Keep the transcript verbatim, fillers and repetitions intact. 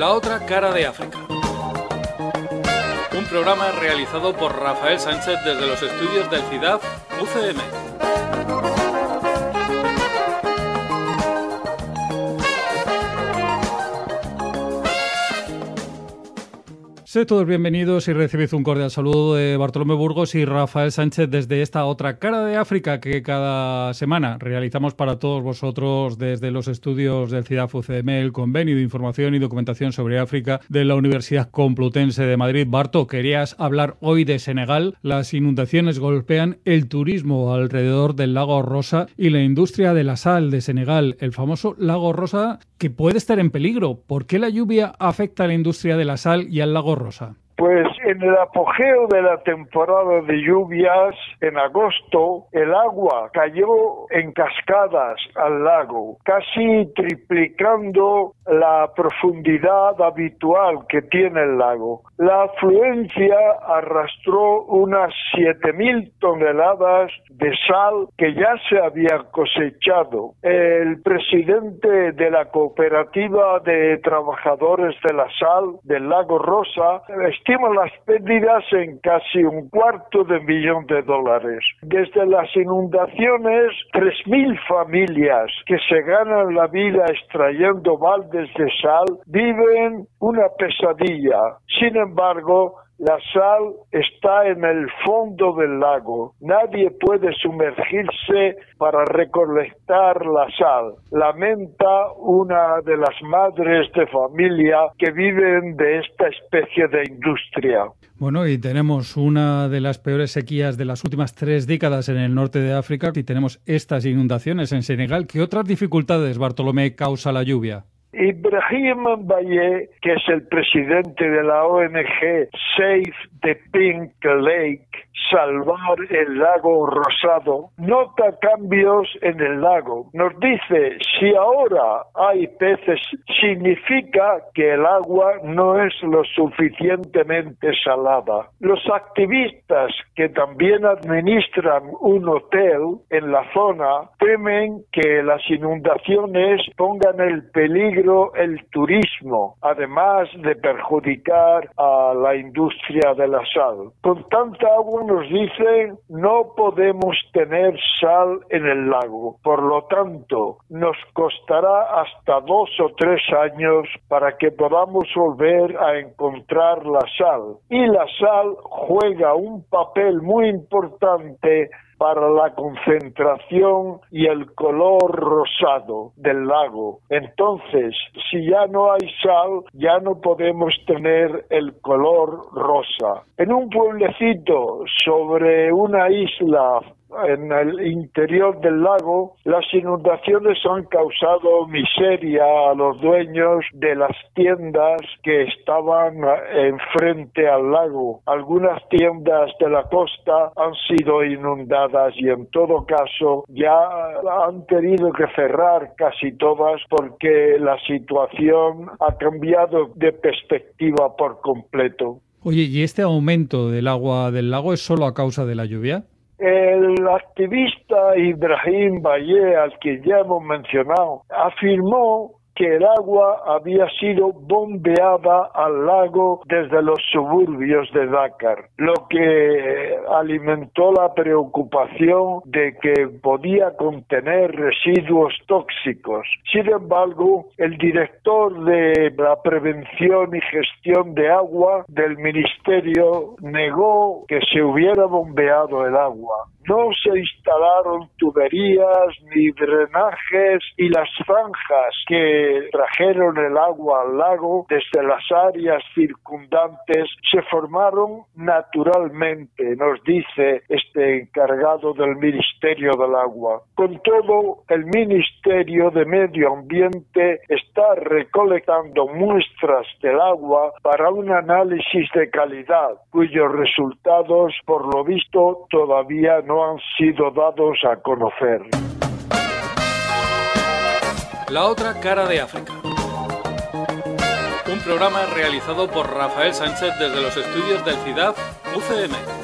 La otra cara de África. Un programa realizado por Rafael Sánchez desde los estudios del C I D A F U C M. Sed todos bienvenidos y recibid un cordial saludo de Bartolomé Burgos y Rafael Sánchez desde esta otra cara de África que cada semana realizamos para todos vosotros desde los estudios del C I D A F U C M, el Convenio de Información y Documentación sobre África de la Universidad Complutense de Madrid. Barto, querías hablar hoy de Senegal. Las inundaciones golpean el turismo alrededor del lago Rosa y la industria de la sal de Senegal, el famoso lago Rosa que puede estar en peligro. ¿Por qué la lluvia afecta a la industria de la sal y al lago Rosa? Pues en el apogeo de la temporada de lluvias, en agosto, el agua cayó en cascadas al lago, casi triplicando la profundidad habitual que tiene el lago. La afluencia arrastró unas siete mil toneladas de sal que ya se había cosechado. El presidente de la Cooperativa de Trabajadores de la Sal del lago Rosa estima las pérdidas en casi un cuarto de millón de dólares. Desde las inundaciones, tres mil familias que se ganan la vida extrayendo baldes de sal viven una pesadilla. Sin embargo, la sal está en el fondo del lago. Nadie puede sumergirse para recolectar la sal. Lamenta una de las madres de familia que viven de esta especie de industria. Bueno, y tenemos una de las peores sequías de las últimas tres décadas en el norte de África y tenemos estas inundaciones en Senegal. ¿Qué otras dificultades, Bartolomé, causa la lluvia? Ibrahim Mbaye, que es el presidente de la O N G Save the Pink Lake, Salvar el Lago Rosado, nota cambios en el lago. Nos dice, si ahora hay peces, significa que el agua no es lo suficientemente salada. Los activistas que también administran un hotel en la zona temen que las inundaciones pongan en peligro el turismo, además de perjudicar a la industria de la sal. Con tanta agua, nos dicen, no podemos tener sal en el lago. Por lo tanto, nos costará hasta dos o tres años para que podamos volver a encontrar la sal. Y la sal juega un papel muy importante para la concentración y el color rosado del lago. Entonces, si ya no hay sal, ya no podemos tener el color rosa. En un pueblecito sobre una isla en el interior del lago, las inundaciones han causado miseria a los dueños de las tiendas que estaban enfrente al lago. Algunas tiendas de la costa han sido inundadas y en todo caso ya han tenido que cerrar casi todas porque la situación ha cambiado de perspectiva por completo. Oye, ¿y este aumento del agua del lago es solo a causa de la lluvia? El activista Ibrahim Mbaye, al que ya hemos mencionado, afirmó que el agua había sido bombeada al lago desde los suburbios de Dakar, lo que alimentó la preocupación de que podía contener residuos tóxicos. Sin embargo, el director de la Prevención y Gestión de Agua del Ministerio negó que se hubiera bombeado el agua. No se instalaron tuberías ni drenajes y las zanjas que trajeron el agua al lago desde las áreas circundantes se formaron naturalmente, nos dice este encargado del Ministerio del Agua. Con todo, el Ministerio de Medio Ambiente está recolectando muestras del agua para un análisis de calidad, cuyos resultados, por lo visto, todavía no no han sido dados a conocer. La otra cara de África. Un programa realizado por Rafael Sánchez desde los estudios del C I D A F U C M.